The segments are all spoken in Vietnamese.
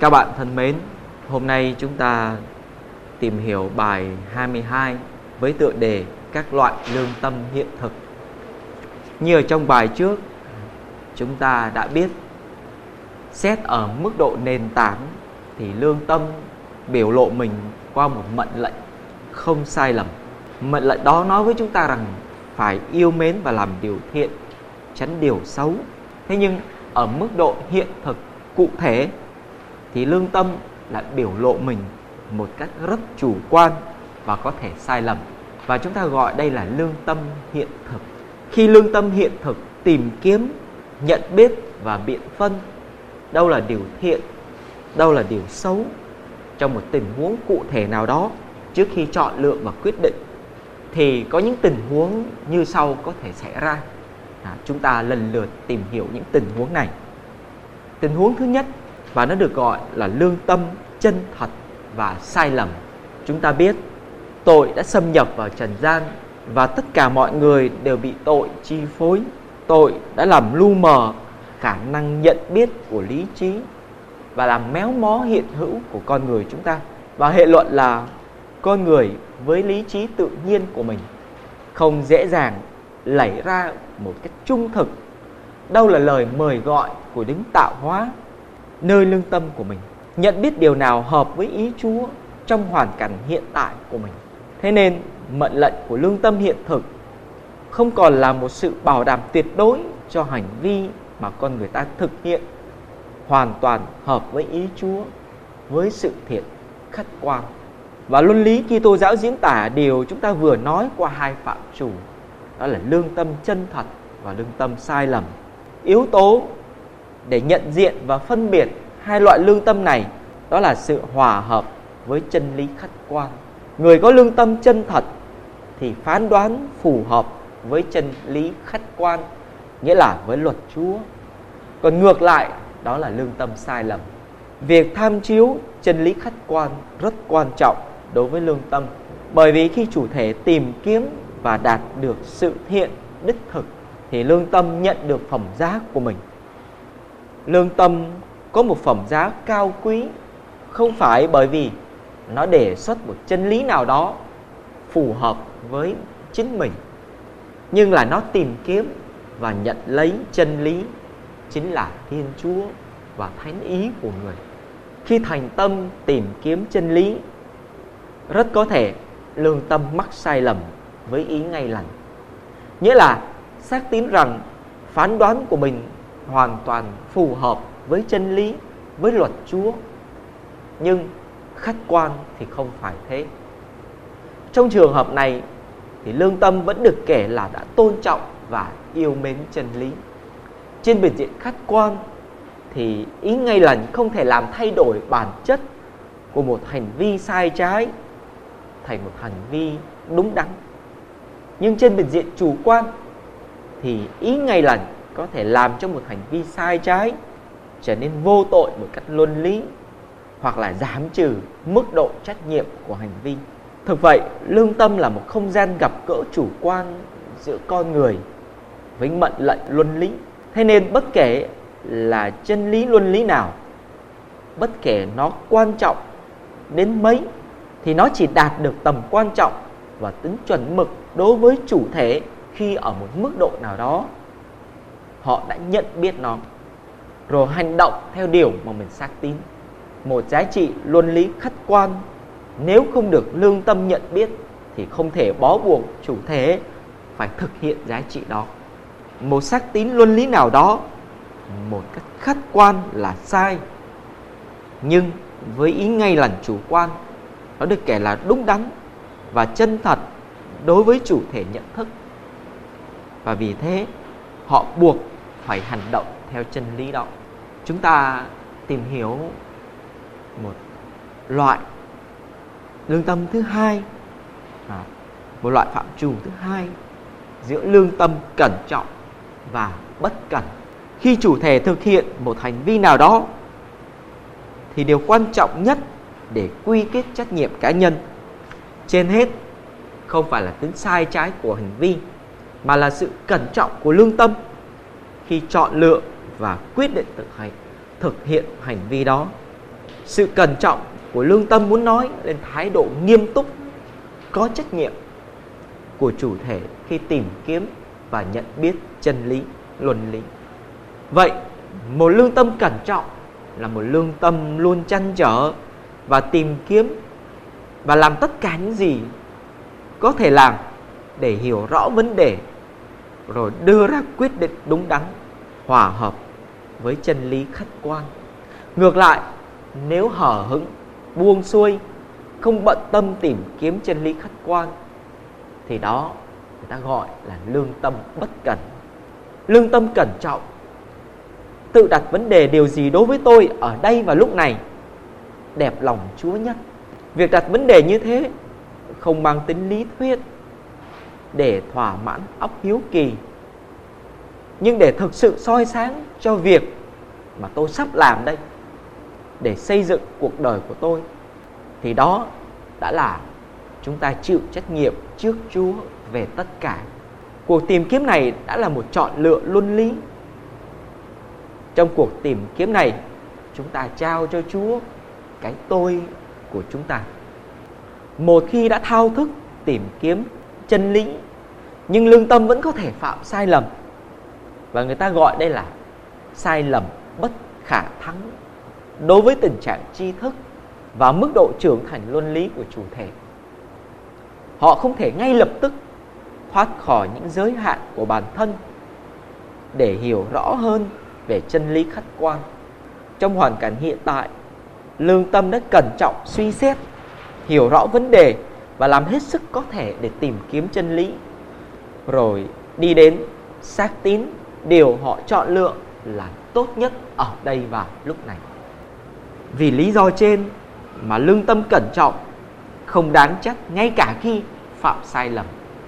Các bạn thân mến, hôm nay chúng ta tìm hiểu bài 22 với tựa đề các loại lương tâm hiện thực. Như ở trong bài trước, chúng ta đã biết xét ở mức độ nền tảng thì lương tâm biểu lộ mình qua một mệnh lệnh không sai lầm. Mệnh lệnh đó nói với chúng ta rằng phải yêu mến và làm điều thiện, tránh điều xấu. Thế nhưng ở mức độ hiện thực cụ thể thì lương tâm lại biểu lộ mình một cách rất chủ quan và có thể sai lầm. Và chúng ta gọi đây là lương tâm hiện thực. Khi lương tâm hiện thực tìm kiếm, nhận biết và biện phân đâu là điều thiện, đâu là điều xấu trong một tình huống cụ thể nào đó trước khi chọn lựa và quyết định, thì có những tình huống như sau có thể xảy ra. Chúng ta lần lượt tìm hiểu những tình huống này. Tình huống thứ nhất, và nó được gọi là lương tâm chân thật và sai lầm. Chúng ta biết tội đã xâm nhập vào trần gian và tất cả mọi người đều bị tội chi phối. Tội đã làm lu mờ khả năng nhận biết của lý trí và làm méo mó hiện hữu của con người chúng ta. Và hệ luận là con người với lý trí tự nhiên của mình không dễ dàng lảy ra một cách trung thực đâu là lời mời gọi của đấng tạo hóa nơi lương tâm của mình, nhận biết điều nào hợp với ý Chúa trong hoàn cảnh hiện tại của mình. Thế nên mệnh lệnh của lương tâm hiện thực không còn là một sự bảo đảm tuyệt đối cho hành vi mà con người ta thực hiện hoàn toàn hợp với ý Chúa, với sự thiện khách quan. Và luân lý Kitô giáo diễn tả điều chúng ta vừa nói qua hai phạm trù, đó là lương tâm chân thật và lương tâm sai lầm. Yếu tố để nhận diện và phân biệt hai loại lương tâm này đó là sự hòa hợp với chân lý khách quan. Người có lương tâm chân thật thì phán đoán phù hợp với chân lý khách quan, nghĩa là với luật Chúa. Còn ngược lại, đó là lương tâm sai lầm. Việc tham chiếu chân lý khách quan rất quan trọng đối với lương tâm, bởi vì khi chủ thể tìm kiếm và đạt được sự thiện đích thực thì lương tâm nhận được phẩm giá của mình. Lương tâm có một phẩm giá cao quý không phải bởi vì nó đề xuất một chân lý nào đó phù hợp với chính mình, nhưng là nó tìm kiếm và nhận lấy chân lý chính là Thiên Chúa và thánh ý của người. Khi thành tâm tìm kiếm chân lý, rất có thể lương tâm mắc sai lầm với ý ngay lành, nghĩa là xác tín rằng phán đoán của mình hoàn toàn phù hợp với chân lý, với luật Chúa, nhưng khách quan thì không phải thế. Trong trường hợp này thì lương tâm vẫn được kể là đã tôn trọng và yêu mến chân lý. Trên bình diện khách quan thì ý ngay lành không thể làm thay đổi bản chất của một hành vi sai trái thành một hành vi đúng đắn. Nhưng trên bình diện chủ quan thì ý ngay lành có thể làm cho một hành vi sai trái trở nên vô tội một cách luân lý, hoặc là giảm trừ mức độ trách nhiệm của hành vi. Thực vậy, lương tâm là một không gian gặp gỡ chủ quan giữa con người với mệnh lệnh luân lý. Thế nên bất kể là chân lý luân lý nào, bất kể nó quan trọng đến mấy, thì nó chỉ đạt được tầm quan trọng và tính chuẩn mực đối với chủ thể khi ở một mức độ nào đó họ đã nhận biết nó, rồi hành động theo điều mà mình xác tín. Một giá trị luân lý khách quan nếu không được lương tâm nhận biết thì không thể bó buộc chủ thể phải thực hiện giá trị đó. Một xác tín luân lý nào đó một cách khách quan là sai, nhưng với ý ngay lành chủ quan, nó được kể là đúng đắn và chân thật đối với chủ thể nhận thức. Và vì thế họ buộc phải hành động theo chân lý đó. Chúng ta tìm hiểu một loại lương tâm thứ hai, một loại phạm trù thứ hai giữa lương tâm cẩn trọng và bất cẩn. Khi chủ thể thực hiện một hành vi nào đó thì điều quan trọng nhất để quy kết trách nhiệm cá nhân trên hết không phải là tính sai trái của hành vi, mà là sự cẩn trọng của lương tâm khi chọn lựa và quyết định thực hiện hành vi đó. Sự cẩn trọng của lương tâm muốn nói lên thái độ nghiêm túc, có trách nhiệm của chủ thể khi tìm kiếm và nhận biết chân lý, luân lý. Vậy, một lương tâm cẩn trọng là một lương tâm luôn trăn trở và tìm kiếm và làm tất cả những gì có thể làm để hiểu rõ vấn đề, rồi đưa ra quyết định đúng đắn, hòa hợp với chân lý khách quan. Ngược lại, nếu hở hững, buông xuôi, không bận tâm tìm kiếm chân lý khách quan, thì đó người ta gọi là lương tâm bất cẩn. Lương tâm cẩn trọng tự đặt vấn đề điều gì đối với tôi ở đây và lúc này đẹp lòng Chúa nhất. Việc đặt vấn đề như thế không mang tính lý thuyết để thỏa mãn óc hiếu kỳ, nhưng để thực sự soi sáng cho việc mà tôi sắp làm đây, để xây dựng cuộc đời của tôi, thì đó đã là chúng ta chịu trách nhiệm trước Chúa về tất cả. Cuộc tìm kiếm này đã là một chọn lựa luân lý. Trong cuộc tìm kiếm này, chúng ta trao cho Chúa cái tôi của chúng ta. Một khi đã thao thức tìm kiếm chân lý, nhưng lương tâm vẫn có thể phạm sai lầm, và người ta gọi đây là sai lầm bất khả thắng đối với tình trạng tri thức và mức độ trưởng thành luân lý của chủ thể. Họ không thể ngay lập tức thoát khỏi những giới hạn của bản thân để hiểu rõ hơn về chân lý khách quan. Trong hoàn cảnh hiện tại, lương tâm đã cẩn trọng suy xét, hiểu rõ vấn đề và làm hết sức có thể để tìm kiếm chân lý, rồi đi đến xác tín điều họ chọn lựa là tốt nhất ở đây và lúc này. Vì lý do trên mà lương tâm cẩn trọng không đáng trách ngay cả khi phạm sai lầm.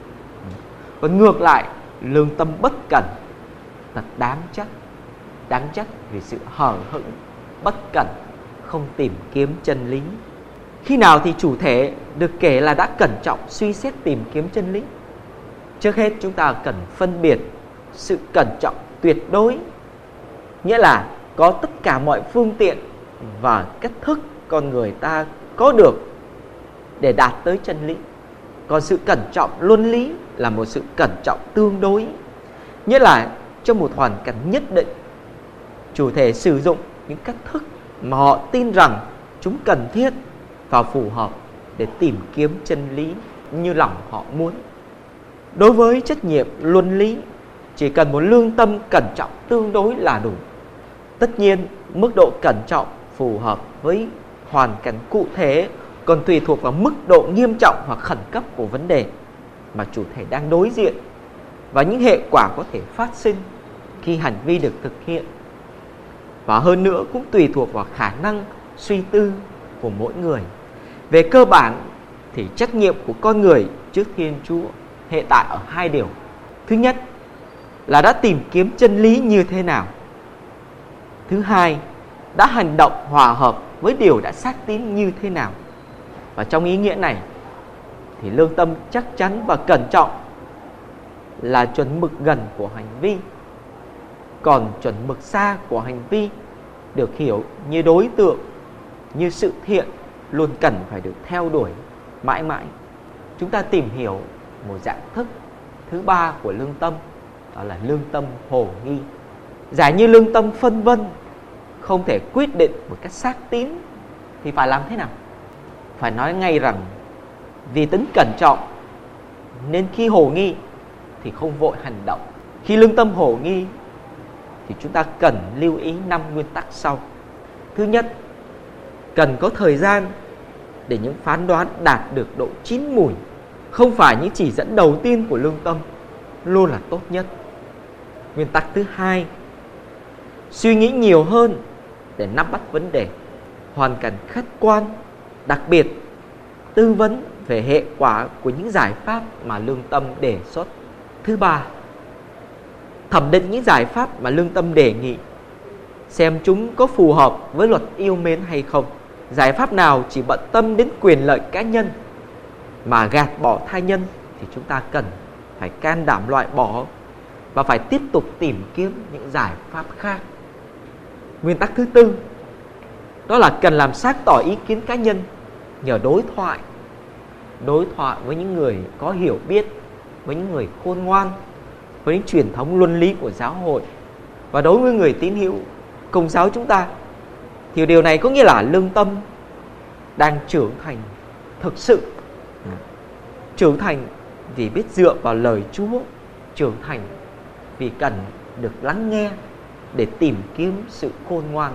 Còn ngược lại, lương tâm bất cẩn thật đáng trách vì sự hở hững, bất cẩn, không tìm kiếm chân lý. Khi nào thì chủ thể được kể là đã cẩn trọng suy xét tìm kiếm chân lý? Trước hết chúng ta cần phân biệt sự cẩn trọng tuyệt đối, nghĩa là có tất cả mọi phương tiện và cách thức con người ta có được để đạt tới chân lý. Còn sự cẩn trọng luân lý là một sự cẩn trọng tương đối, nghĩa là trong một hoàn cảnh nhất định, chủ thể sử dụng những cách thức mà họ tin rằng chúng cần thiết và phù hợp để tìm kiếm chân lý như lòng họ muốn. Đối với trách nhiệm luân lý, chỉ cần một lương tâm cẩn trọng tương đối là đủ. Tất nhiên, mức độ cẩn trọng phù hợp với hoàn cảnh cụ thể còn tùy thuộc vào mức độ nghiêm trọng hoặc khẩn cấp của vấn đề mà chủ thể đang đối diện và những hệ quả có thể phát sinh khi hành vi được thực hiện. Và hơn nữa cũng tùy thuộc vào khả năng suy tư của mỗi người. Về cơ bản thì trách nhiệm của con người trước Thiên Chúa hiện tại ở hai điều. Thứ nhất là đã tìm kiếm chân lý như thế nào. Thứ hai, đã hành động hòa hợp với điều đã xác tín như thế nào. Và trong ý nghĩa này thì lương tâm chắc chắn và cẩn trọng là chuẩn mực gần của hành vi. Còn chuẩn mực xa của hành vi được hiểu như đối tượng, như sự thiện luôn cần phải được theo đuổi mãi mãi. Chúng ta tìm hiểu một dạng thức thứ ba của lương tâm, đó là lương tâm hồ nghi. Giả như lương tâm phân vân, không thể quyết định một cách xác tín, thì phải làm thế nào? Phải nói ngay rằng vì tính cẩn trọng nên khi hồ nghi thì không vội hành động. Khi lương tâm hồ nghi thì chúng ta cần lưu ý 5 nguyên tắc sau. Thứ nhất, cần có thời gian để những phán đoán đạt được độ chín mùi. Không phải những chỉ dẫn đầu tiên của lương tâm luôn là tốt nhất. Nguyên tắc thứ hai, suy nghĩ nhiều hơn để nắm bắt vấn đề, hoàn cảnh khách quan, đặc biệt tư vấn về hệ quả của những giải pháp mà lương tâm đề xuất. Thứ ba, thẩm định những giải pháp mà lương tâm đề nghị, xem chúng có phù hợp với luật yêu mến hay không. Giải pháp nào chỉ bận tâm đến quyền lợi cá nhân mà gạt bỏ tha nhân thì chúng ta cần phải can đảm loại bỏ và phải tiếp tục tìm kiếm những giải pháp khác. Nguyên tắc thứ tư, đó là cần làm sáng tỏ ý kiến cá nhân nhờ đối thoại với những người có hiểu biết, với những người khôn ngoan, với những truyền thống luân lý của giáo hội. Và đối với người tín hữu Công giáo chúng ta thì điều này có nghĩa là lương tâm đang trưởng thành thực sự, trưởng thành vì biết dựa vào lời Chúa, trưởng thành vì cần được lắng nghe để tìm kiếm sự khôn ngoan.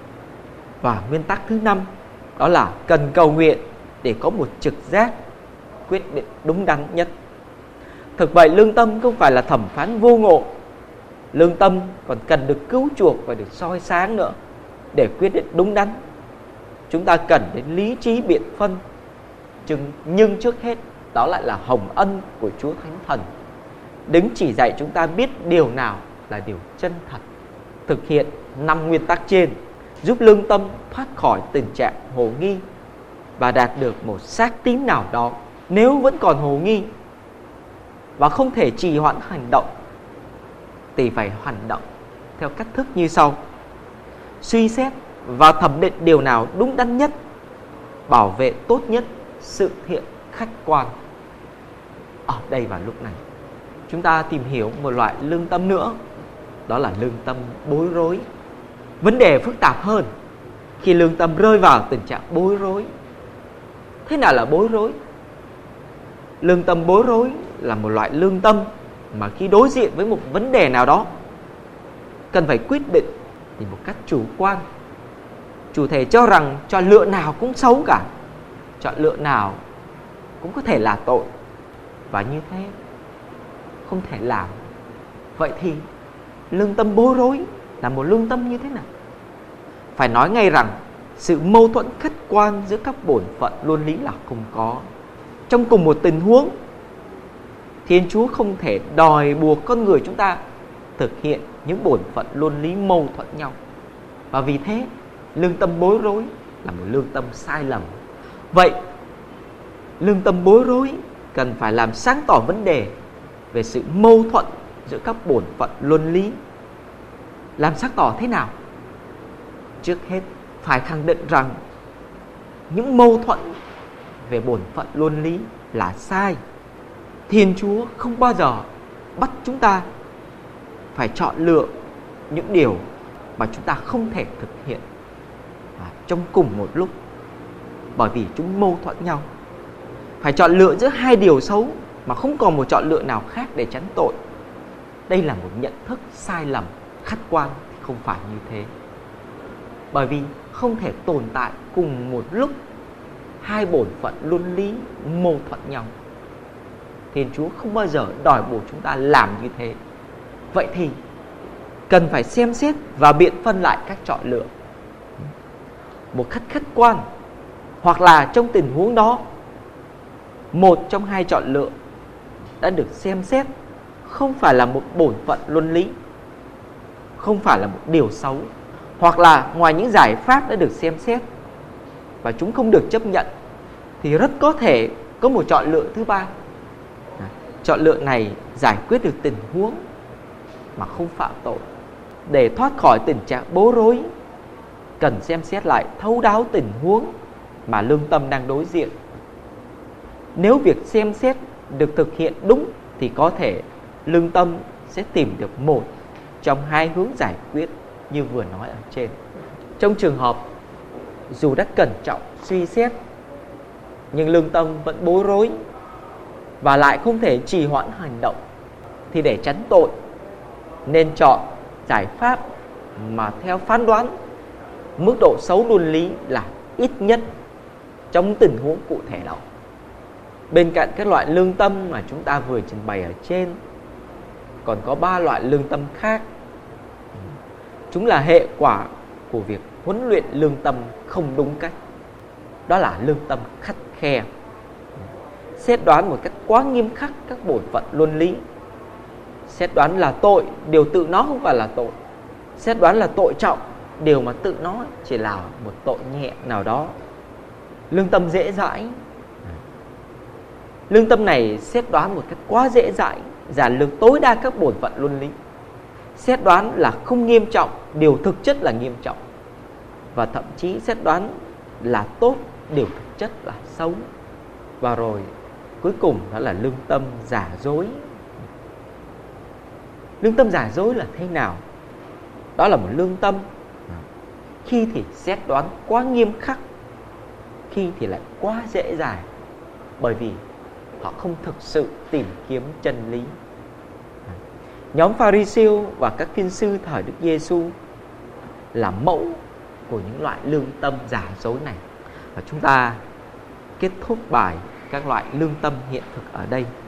Và nguyên tắc thứ 5 đó là cần cầu nguyện để có một trực giác quyết định đúng đắn nhất. Thực vậy, lương tâm không phải là thẩm phán vô ngộ. Lương tâm còn cần được cứu chuộc và được soi sáng nữa để quyết định đúng đắn. Chúng ta cần đến lý trí biện phân, nhưng trước hết đó lại là hồng ân của Chúa Thánh Thần, đứng chỉ dạy chúng ta biết điều nào là điều chân thật. Thực hiện 5 nguyên tắc trên giúp lương tâm thoát khỏi tình trạng hồ nghi và đạt được một xác tín nào đó. Nếu vẫn còn hồ nghi và không thể trì hoãn hành động thì phải hành động theo cách thức như sau: suy xét và thẩm định điều nào đúng đắn nhất, bảo vệ tốt nhất sự thiện khách quan. Ở đây vào lúc này chúng ta tìm hiểu một loại lương tâm nữa, đó là lương tâm bối rối. Vấn đề phức tạp hơn khi lương tâm rơi vào tình trạng bối rối. Thế nào là bối rối? Lương tâm bối rối là một loại lương tâm mà khi đối diện với một vấn đề nào đó cần phải quyết định thì một cách chủ quan, chủ thể cho rằng chọn lựa nào cũng xấu cả, chọn lựa nào cũng có thể là tội, và như thế không thể làm. Vậy thì lương tâm bối rối là một lương tâm như thế nào? Phải nói ngay rằng sự mâu thuẫn khách quan giữa các bổn phận luân lý là không có. Trong cùng một tình huống, Thiên Chúa không thể đòi buộc con người chúng ta thực hiện những bổn phận luân lý mâu thuẫn nhau. Và vì thế, lương tâm bối rối là một lương tâm sai lầm. Vậy, lương tâm bối rối cần phải làm sáng tỏ vấn đề về sự mâu thuẫn giữa các bổn phận luân lý. Làm sáng tỏ thế nào? Trước hết, phải khẳng định rằng những mâu thuẫn về bổn phận luân lý là sai. Thiên Chúa không bao giờ bắt chúng ta phải chọn lựa những điều mà chúng ta không thể thực hiện trong cùng một lúc, bởi vì chúng mâu thuẫn nhau. Phải chọn lựa giữa hai điều xấu mà không còn một chọn lựa nào khác để tránh tội. Đây là một nhận thức sai lầm. Khách quan thì không phải như thế, bởi vì không thể tồn tại cùng một lúc hai bổn phận luân lý mâu thuẫn nhau. Thiên Chúa không bao giờ đòi buộc chúng ta làm như thế. Vậy thì cần phải xem xét và biện phân lại các chọn lựa một cách khách quan, hoặc là trong tình huống đó một trong hai chọn lựa đã được xem xét không phải là một bổn phận luân lý, không phải là một điều xấu, hoặc là ngoài những giải pháp đã được xem xét và chúng không được chấp nhận, thì rất có thể có một chọn lựa thứ ba. Chọn lựa này giải quyết được tình huống mà không phạm tội. Để thoát khỏi tình trạng bối rối, cần xem xét lại thấu đáo tình huống mà lương tâm đang đối diện. Nếu việc xem xét được thực hiện đúng thì có thể lương tâm sẽ tìm được một trong hai hướng giải quyết như vừa nói ở trên. Trong trường hợp dù đã cẩn trọng suy xét nhưng lương tâm vẫn bối rối và lại không thể trì hoãn hành động, thì để tránh tội nên chọn giải pháp mà theo phán đoán mức độ xấu luân lý là ít nhất trong tình huống cụ thể đó. Bên cạnh các loại lương tâm mà chúng ta vừa trình bày ở trên, còn có 3 loại lương tâm khác. Chúng là hệ quả của việc huấn luyện lương tâm không đúng cách. Đó là lương tâm khắt khe, xét đoán một cách quá nghiêm khắc các bổn phận luân lý, xét đoán là tội điều tự nó không phải là tội, xét đoán là tội trọng điều mà tự nó chỉ là một tội nhẹ nào đó. Lương tâm dễ dãi, lương tâm này xét đoán một cách quá dễ dãi, giản lược tối đa các bổn phận luân lý, xét đoán là không nghiêm trọng điều thực chất là nghiêm trọng. và thậm chí xét đoán là tốt đều thực chất là xấu. Và rồi cuối cùng đó là lương tâm giả dối. Lương tâm giả dối là thế nào? Đó là một lương tâm khi thì xét đoán quá nghiêm khắc, khi thì lại quá dễ dàng, bởi vì họ không thực sự tìm kiếm chân lý. Nhóm Pha-ri-siêu và các thiên sư thời Đức Giê-xu là mẫu của những loại lương tâm giả dối này. Và chúng ta kết thúc bài các loại lương tâm hiện thực ở đây.